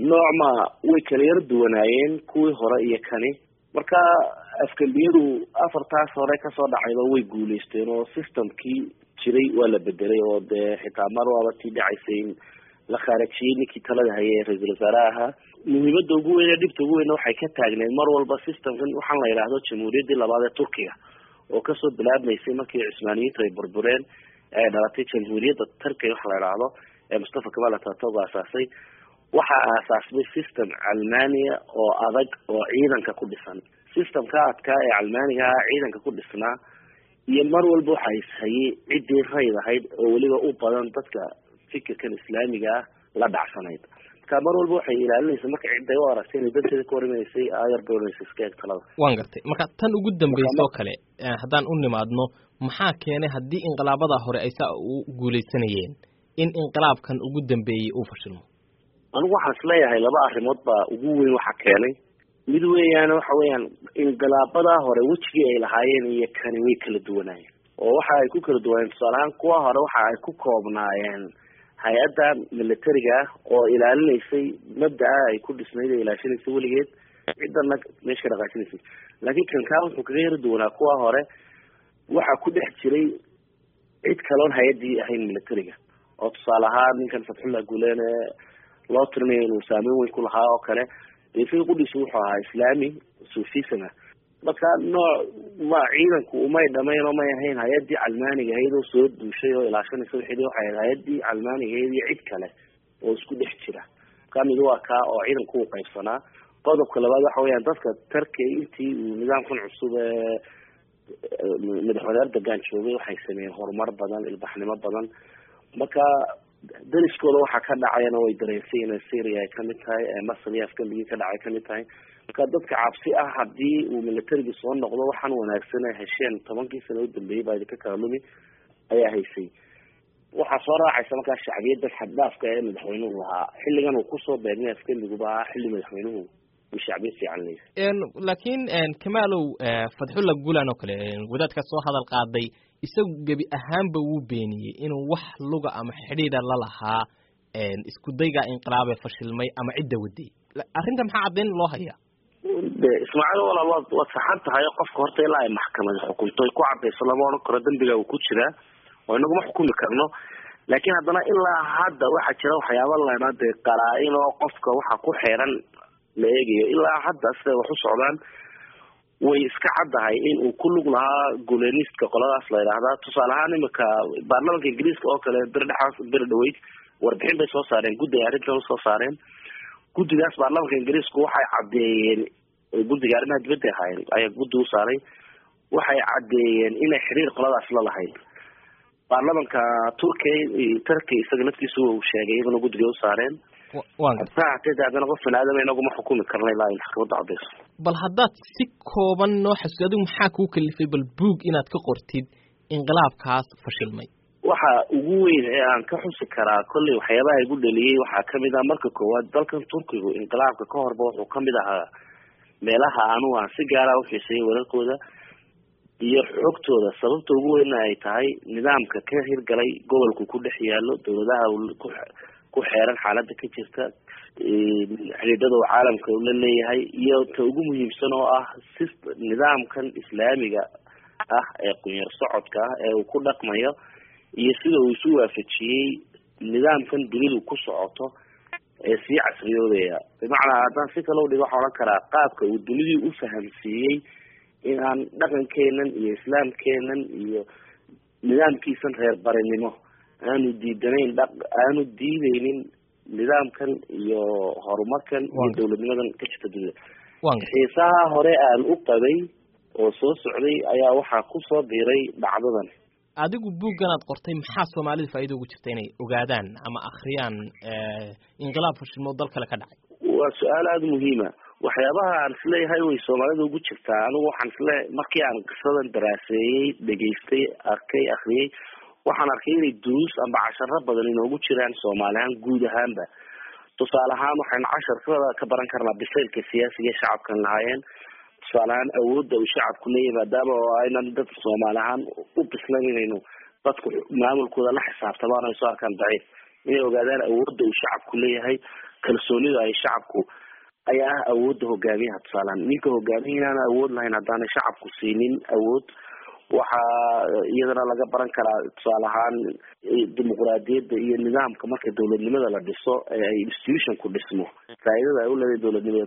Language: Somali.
nooc ma way kala yar duwanaayeen kuwii hore iyo kani marka afkambiyadu afartaas hore kasoo dhacayba way guuleysteen oo systemkii jiray waa la bedelay oo dee xitaa mar waaba tii dhacaysay in la khaarajiyey ninkii talada hayay ra-iisul wasaaraha muhiimada ugu weyn ee dhibta ugu weyn waxay ka taagneed mar walba systemkan waxaan la yidhaahdo jamhuuriyaddii labaad ee turkiga oo kasoo bilaabmaysay markii cusmaaniyiintu ay burbureen ee dhalatay jamhuuriyadda turkiga waxa la yidhaahdo ee Mustafa Kemal Atatürk aasaasay waxaa aasaasmay system Almania oo adag oo ciidanka ku dhisan systemka adkaa ee Almaniga ciidanka ku dhisnaa iyo mar walba waxa ishayay cidii rayd ahayd oo waliba u badan dadka fikirkan islaamiga la dhacsanayd ka mar walba waxay ilaalinaysaa marka ciiday u aragtay in dadka ka warimaysay ayar doonaysa iska talada waan gartay marka tan ugu dambeysay kale hadaan u nimaadno maxaa keenay hadii inqilaabada hore ay saa u guuleysanayeen in inqilaabkan ugu dambeeyay uu fashilmo anigu waxaan isleeyahay laba arrimood baa ugu weyn waxa keenay mid waxa weeyaan inqilaabada hore wajigii ay lahaayeen iyo kani way kala duwanaayeen oo waxa ay ku kala duwanayeen tusaalahaan kuwa hore waxa ay ku koobnaayeen hay-adda militariga oo ilaalinaysay mabda'a ay ku dhisnayd ee ilaashinaysay weligeed ciidana meesha ka dhaqaajinaysay laakiin kan kaa wuxuu kaga yara duwanaa kuwa hore waxa ku dhex jiray cid kaloon hay-addii ahayn militariga oo tusaale ahaan ninkan Fatxullah Gulen loo tirinayo inuu saameyn weyn ku lahaa oo kale deefiga qudhiisu wuxuu ahaa islaami suufisana marka nooc ma ciidanku umay dhamayn oo may ahayn hay-addii Almaniga iyadoo soo duushay oo ilaashanaysa wixii waxay hay-addii Almaniga iyo cid kale oo isku dhex jira kamid waa ka oo ciidanku u qaybsanaa qodobka labaad waxa weeyaan dadka Turkiga intii nidaamkan cusub ee madaxweynaha Erdogan joogay waxay sameeyeen horumar badan ilbaxnimo badan marka dariskooda waxa ka dhacayna way dareensay in Syria ay kamid tahay Masar iyo Afghanistan ka dhacay kamid tahay marka dadka cabsi ah hadii uu militariga soo noqdo waxaan wanaagsan ay hesheen 10 sano u dambeeyay baa ka kaalumi ayaa haysay waxa soo raacaysa marka shacbiyada xaddaafka ee madaxweynuhu lahaa xilligan uu ku soo beegnay Afghanistan xilli madaxweynuhu shacbiyada fiican leeyahay laakiin Kamaalow Fatxullah Gulen oo kale wadaadka soo hadal qaaday isagu gabi ahaanba wuu beeniyay inuu wax luga ama xiriir la lahaa isku dayga inqilaab ee fashilmay ama cidda waday arrinta maxaa cadeen loo hayaa Ismaaciil wala waa saxan tahay qofka horta ilaa ay maxkamada xukunto ku cadeyso lama oran karo dambiga uu ku jira oo inagu ma xukumi karno laakiin haddana ilaa hadda waxa jira waxyaabo la yiraahdo qaraa'in oo qofka waxa ku xeeran la eegayo ilaa hadda sida wax u socdaan way iska cadahay in uu ku lug lahaa Gulenistka qoladaas la yiraahdo tusaale ahaan imika baarlamaanka Ingiriiska oo kale birdhaweyd warbixin bay soo saareen guddiga arrintan soo saareen guddigaas baarlamaanka Ingiriiska waxay cadeeyeen guddiga arrimaha dibadda ayaa guddi u saaray waxay cadeeyeen inay xiriir qoladaas la lahayn baarlamaanka Turkiga isaga naftiisu uu sheegay inuu guddiga u saareen saacadda qof fanaadama inagu ma xukumi karno ilaa in maxkamadda cadeyso bal haddaad si kooban noo xasuusiyo adigu maxaa kuu kalifay bal buug inaad ka qortid inqilaabkaas fashilmay waxa ugu weyn ee aan ka xusi karaa kolley waxyaabaha igu dhaliyay waxaa kamid ah marka koowaad dalkan Turkiga inqilaabka ka horba wuxuu kamid ahaa meelaha aan si gaar ah u xiiseeyay wararkooda iyo xogtooda sababta ugu weyn ay tahay nidaamka ka hirgalay gobolku ku dhex yaalo dawladaha ku xeeran xaaladda ka jirta xiriirada caalamka uu la leeyahay iyo ta ugu muhiimsan oo ah nidaamkan islaamiga ah ee qunyar socodka ee uu ku dhaqmayo iyo sida uu isu waafajiyay nidaamkan dunidu ku socoto ee si casriyoodaya bimacnaa haddaan si kale u dhigo waxaan oran karaa qaabka uu dunidii u fahamsiiyey in aan dhaqankeenan iyo islaamkeenan iyo nidaamkiisan reer barinimo aanu diideynin nidaamkan iyo horumarkan iyo dawladnimadan ka jirta dunida xiisaha hore aan u qabay oo soo socday ayaa waxaa ku soo biiray dhacdadan adigu buuggan aad qortay maxaa Soomaalida faa'iido ugu jirta inay ogaadaan ama akhriyaan inqilaab fashilmo dal kale ka dhacay waa su'aal aad muhiim ah waxyaabaha aan isleeyahay way Soomaalida ugu jirtaa anigu waxaan isleeyahay markii aan qisadan daraaseeyay dhageystay akhriyay waxaan arkay inay duruus ama casharo badan inoogu jiraan Soomaaliyan guud ahaanba tusaale ahaan waxaan casharada ka baran karnaa biseylka siyaasiga shacabkan lahaayeen tusaale ahaan awoodda uu shacabku leeyahay maadaama aynan dad Soomaaliyan u bislanayno dadku maamulkooda la xisaabtamaan ay soo arkaan daciif inay ogaadaan awoodda uu shacabku leeyahay kalsoonida ay shacabku ayaa ah awoodda hogaamiyaha tusaalahaan ninka hogaamiyaha aan awood lahayn haddaan shacabku siinin awood waxaa iyadana laga baran karaa tusaale ahaan dimuqraadiyadda iyo nidaamka marka dowladnimada la dhiso ay institution ku dhismo faa'iidada ay u leedahay dowladnimada